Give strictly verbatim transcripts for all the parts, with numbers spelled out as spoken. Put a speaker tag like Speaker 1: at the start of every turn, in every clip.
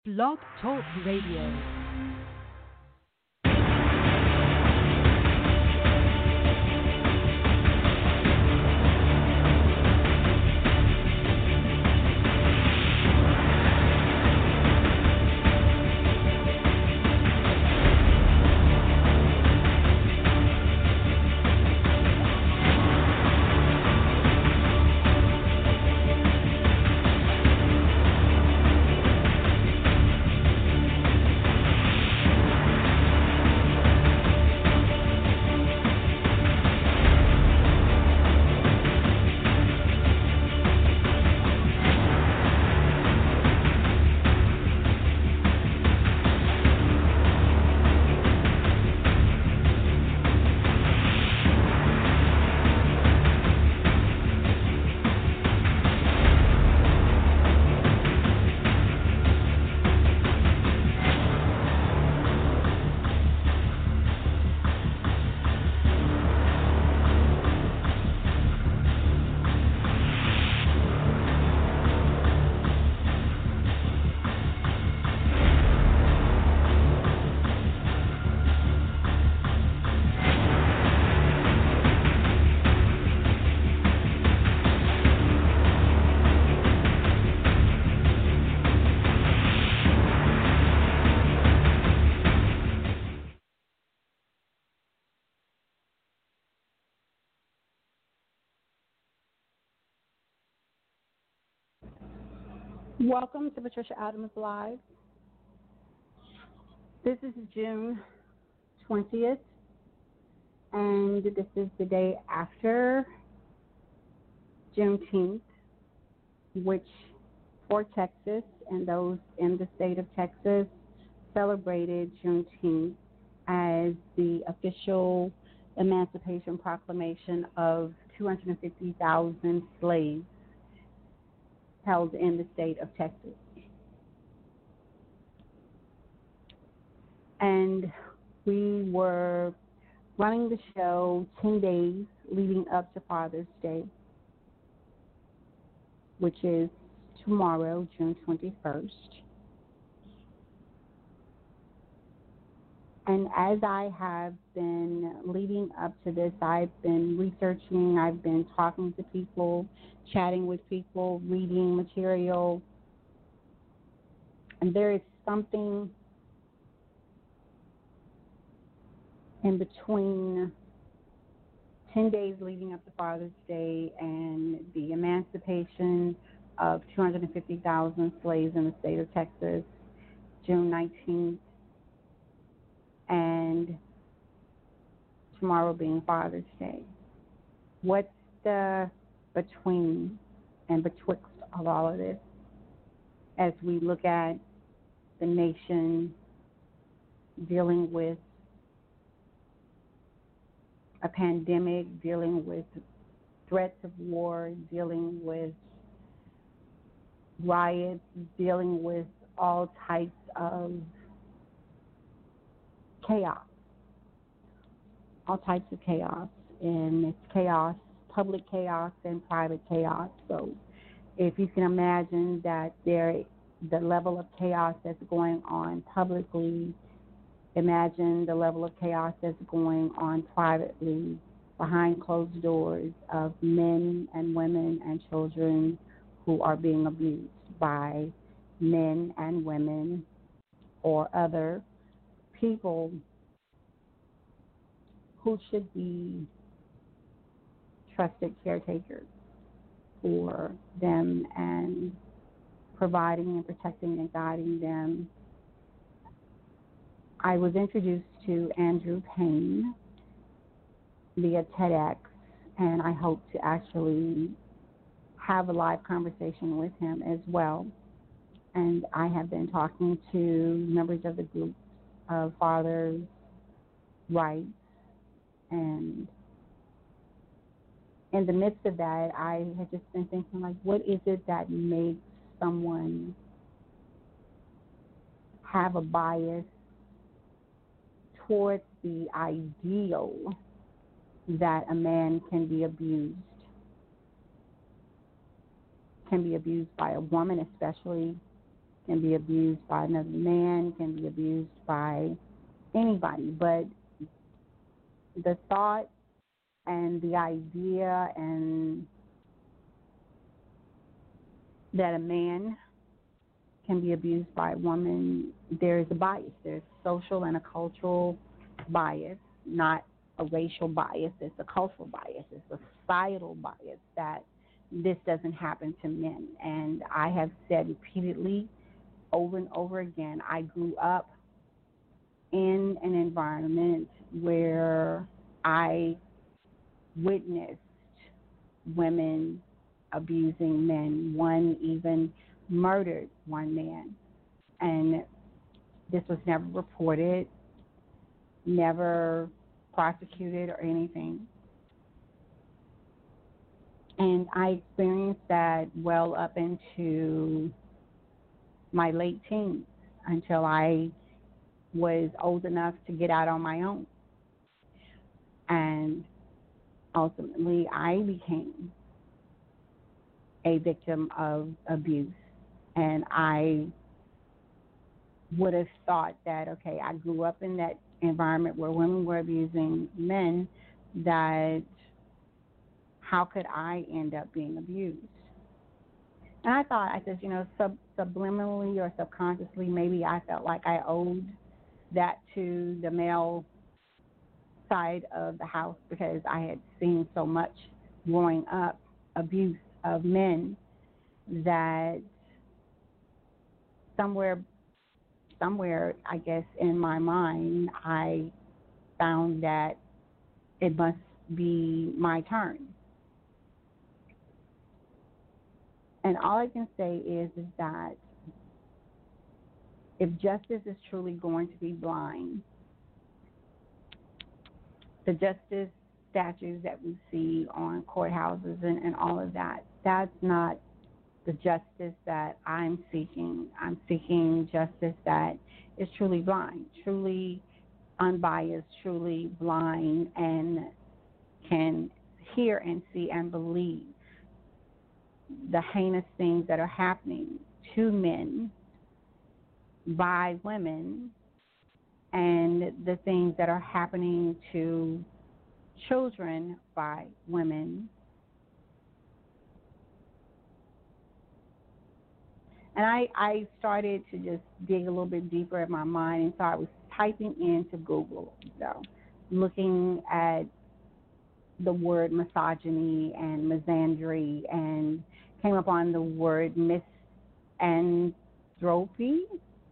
Speaker 1: Blog Talk Radio.
Speaker 2: Welcome to Patricia Adams Live. This is June twentieth, and this is the day after Juneteenth, which for Texas and those in the state of Texas celebrated Juneteenth as the official emancipation proclamation of two hundred fifty thousand slaves held in the state of Texas. And we were running the show ten days leading up to Father's Day, which is tomorrow, June twenty-first. And as I have been leading up to this, I've been researching, I've been talking to people, chatting with people, reading material. And there is something in between ten days leading up to Father's Day and the emancipation of two hundred fifty thousand slaves in the state of Texas, June nineteenth, and tomorrow being Father's Day. What's the between and betwixt of all of this as we look at the nation dealing with a pandemic, dealing with threats of war, dealing with riots, dealing with all types of chaos, all types of chaos, and it's chaos, public chaos and private chaos. So if you can imagine that there, the level of chaos that's going on publicly, imagine the level of chaos that's going on privately behind closed doors of men and women and children who are being abused by men and women or other people who should be trusted caretakers for them and providing and protecting and guiding them. I was introduced to Andrew Payne via TEDx, and I hope to actually have a live conversation with him as well. And I have been talking to members of the group of fathers' rights, and in the midst of that, I had just been thinking, like, what is it that makes someone have a bias towards the ideal that a man can be abused, can be abused by a woman especially, can be abused by another man, can be abused by anybody. But the thought and the idea and that a man can be abused by a woman, there is a bias. There's social and a cultural bias, not a racial bias. It's a cultural bias. It's a societal bias that this doesn't happen to men. And I have said repeatedly over and over again, I grew up in an environment where I witnessed women abusing men. One even murdered one man. And this was never reported, never prosecuted or anything. And I experienced that well up into my late teens until I was old enough to get out on my own. And ultimately, I became a victim of abuse. And I would have thought that, okay, I grew up in that environment where women were abusing men, that how could I end up being abused? And I thought, I said, you know, sub- subliminally or subconsciously, maybe I felt like I owed that to the male side of the house because I had seen so much growing up abuse of men that somewhere, somewhere, I guess, in my mind, I found that it must be my turn. And all I can say is, is that if justice is truly going to be blind, the justice statues that we see on courthouses and, and all of that, that's not the justice that I'm seeking. I'm seeking justice that is truly blind, truly unbiased, truly blind, and can hear and see and believe the heinous things that are happening to men by women and the things that are happening to children by women. And I, I started to just dig a little bit deeper in my mind, and so I was typing into Google, so looking at the word misogyny and misandry, and came upon the word misanthropy,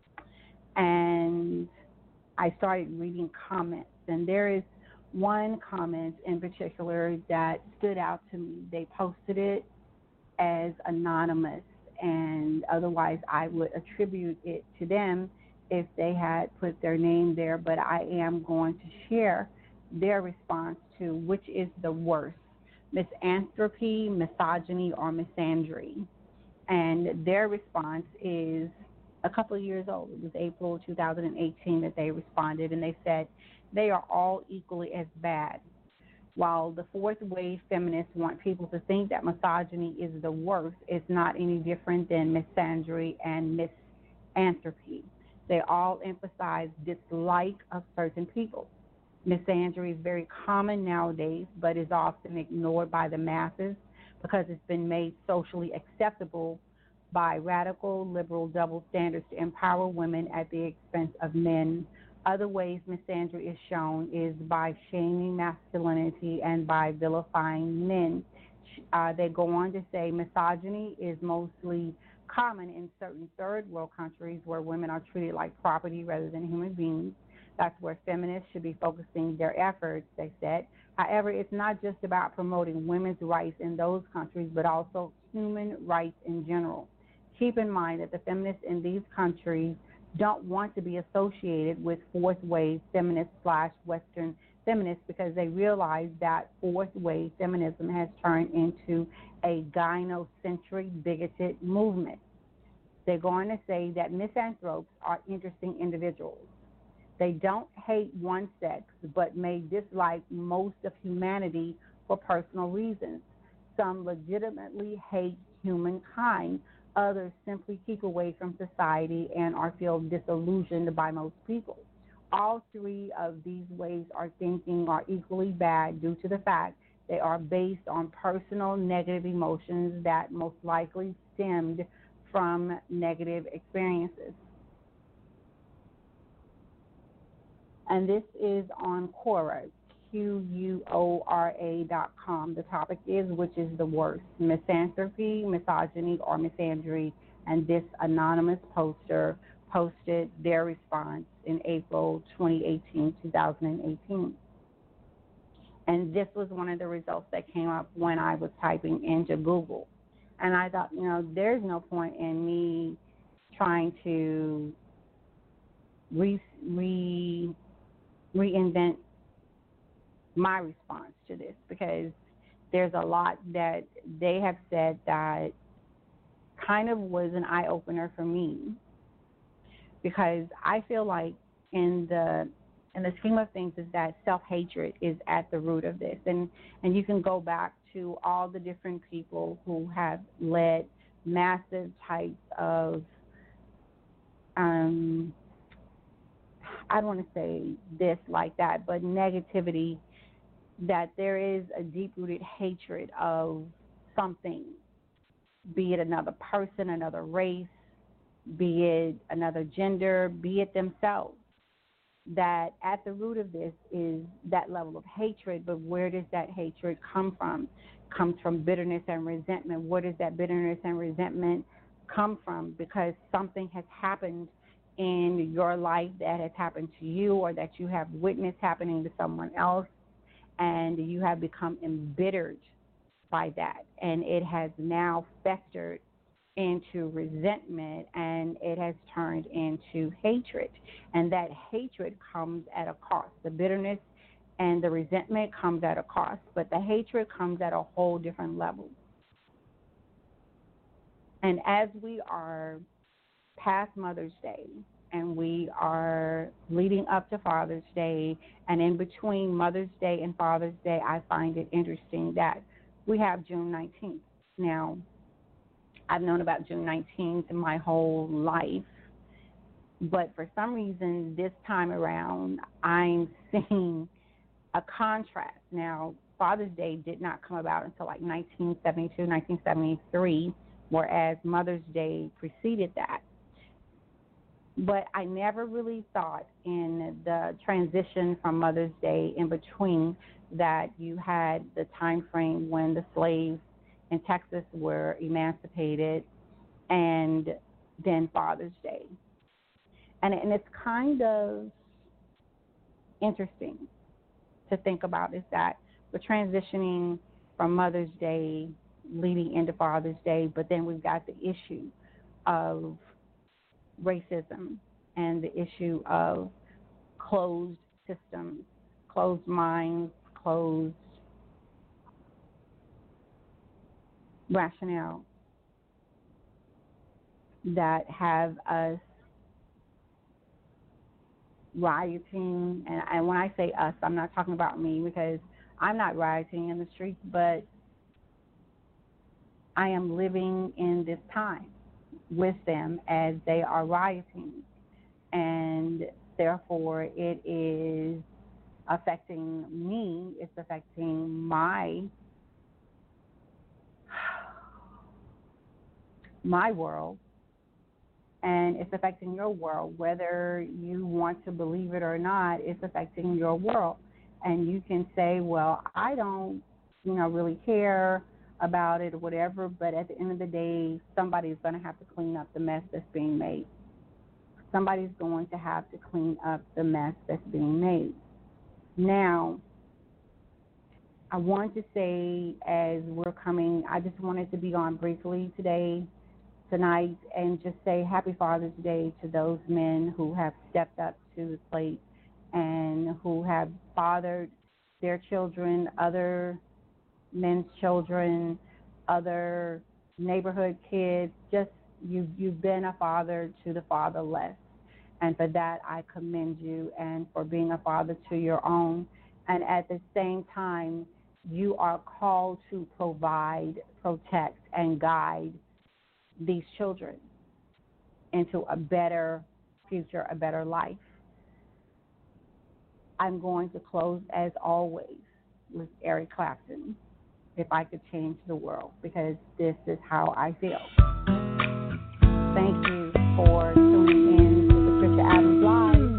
Speaker 2: and I started reading comments, and there is one comment in particular that stood out to me. They posted it as anonymous, and otherwise I would attribute it to them if they had put their name there, but I am going to share their response to which is the worst, misanthropy, misogyny, or misandry. And their response is a couple of years old. It was April two thousand eighteen that they responded, and they said they are all equally as bad. While the fourth wave feminists want people to think that misogyny is the worst, it's not any different than misandry and misanthropy. They all emphasize dislike of certain people. Misandry is very common nowadays, but is often ignored by the masses because it's been made socially acceptable by radical liberal double standards to empower women at the expense of men. Other ways misandry is shown is by shaming masculinity and by vilifying men. Uh, they go on to say misogyny is mostly common in certain third world countries where women are treated like property rather than human beings. That's where feminists should be focusing their efforts, they said. However, it's not just about promoting women's rights in those countries, but also human rights in general. Keep in mind that the feminists in these countries don't want to be associated with fourth wave feminist slash Western feminists because they realize that fourth wave feminism has turned into a gynocentric, bigoted movement. They're going to say that misanthropes are interesting individuals. They don't hate one sex, but may dislike most of humanity for personal reasons. Some legitimately hate humankind, Others simply keep away from society and are feel disillusioned by most people. All three of these ways of thinking are equally bad due to the fact they are based on personal negative emotions that most likely stemmed from negative experiences. And this is on Quora, Q U O R A dot com. The topic is which is the worst, misanthropy, misogyny, or misandry. And this anonymous poster posted their response in April twenty eighteen, two thousand eighteen. And this was one of the results that came up when I was typing into Google. And I thought, you know, there's no point in me trying to re, re, reinvent my response to this, because there's a lot that they have said that kind of was an eye opener for me, because I feel like in the in the scheme of things is that self-hatred is at the root of this. And, and you can go back to all the different people who have led massive types of, um, I don't want to say this like that, but negativity, that there is a deep-rooted hatred of something, be it another person, another race, be it another gender, be it themselves, that at the root of this is that level of hatred. But where does that hatred come from? Comes from bitterness and resentment. Where does that bitterness and resentment come from? Because something has happened in your life that has happened to you, or that you have witnessed happening to someone else, and you have become embittered by that, and it has now festered into resentment, and it has turned into hatred. And that hatred comes at a cost. The bitterness and the resentment comes at a cost, but the hatred comes at a whole different level. And as we are past Mother's Day, and we are leading up to Father's Day, and in between Mother's Day and Father's Day, I find it interesting that we have June nineteenth. Now, I've known about June nineteenth my whole life, but for some reason this time around, I'm seeing a contrast. Now, Father's Day did not come about until like nineteen seventy-two, nineteen seventy-three, whereas Mother's Day preceded that. But I never really thought in the transition from Mother's Day in between that you had the time frame when the slaves in Texas were emancipated, and then Father's Day. And, and it's kind of interesting to think about, is that we're transitioning from Mother's Day leading into Father's Day, but then we've got the issue of racism and the issue of closed systems, closed minds, closed rationale that have us rioting. And, and when I say us, I'm not talking about me, because I'm not rioting in the streets, but I am living in this time with them as they are rioting, and therefore it is affecting me, it's affecting my my world, and it's affecting your world. Whether you want to believe it or not, it's affecting your world. And you can say, well, I don't, you know, really care about it or whatever, but at the end of the day, somebody's going to have to clean up the mess that's being made. Somebody's going to have to clean up the mess that's being made. Now, I want to say, as we're coming, I just wanted to be on briefly today, tonight, and just say Happy Father's Day to those men who have stepped up to the plate and who have fathered their children, other men's children, other neighborhood kids. Just you, you've been a father to the fatherless. And for that, I commend you, and for being a father to your own. And at the same time, you are called to provide, protect, and guide these children into a better future, a better life. I'm going to close, as always, with Eric Clapton, If I Could Change the World, because this is how I feel. Thank you for tuning in to Patricia Adams Live,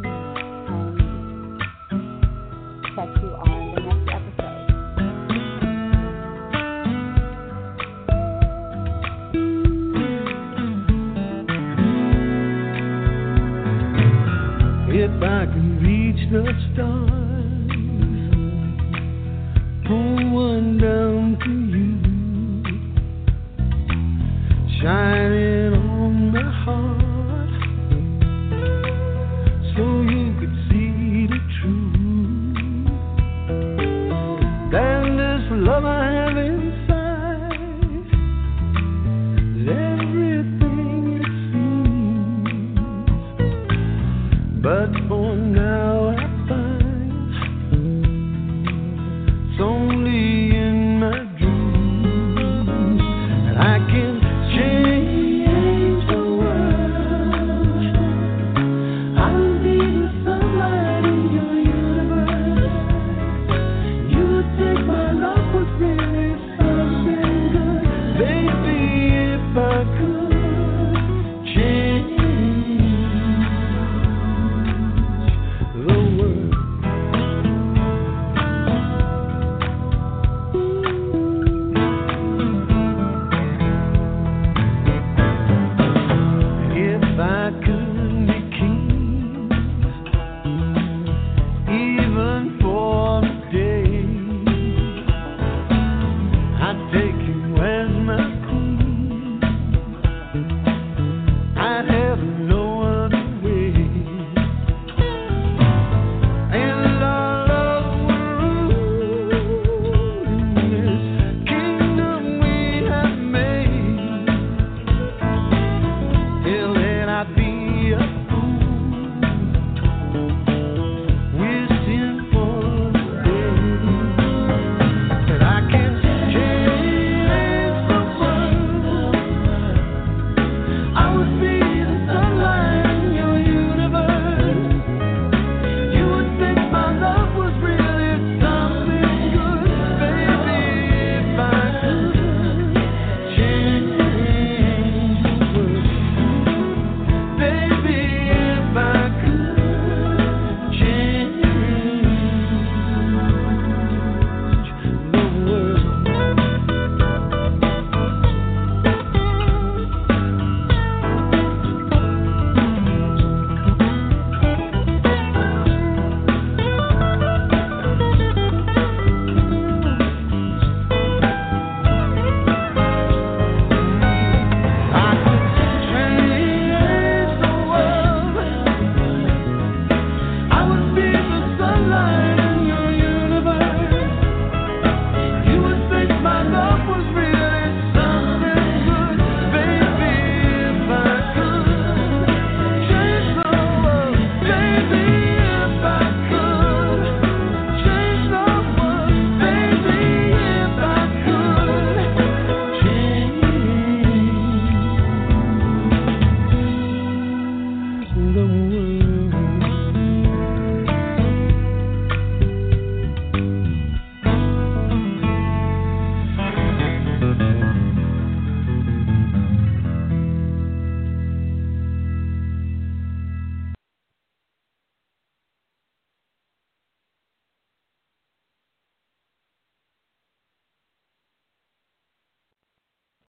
Speaker 2: and catch you on the next episode.
Speaker 3: If I can reach the stars, pull one down to you, shining on my heart, so you could see the truth. Then this love I have inside is everything it seems, but for now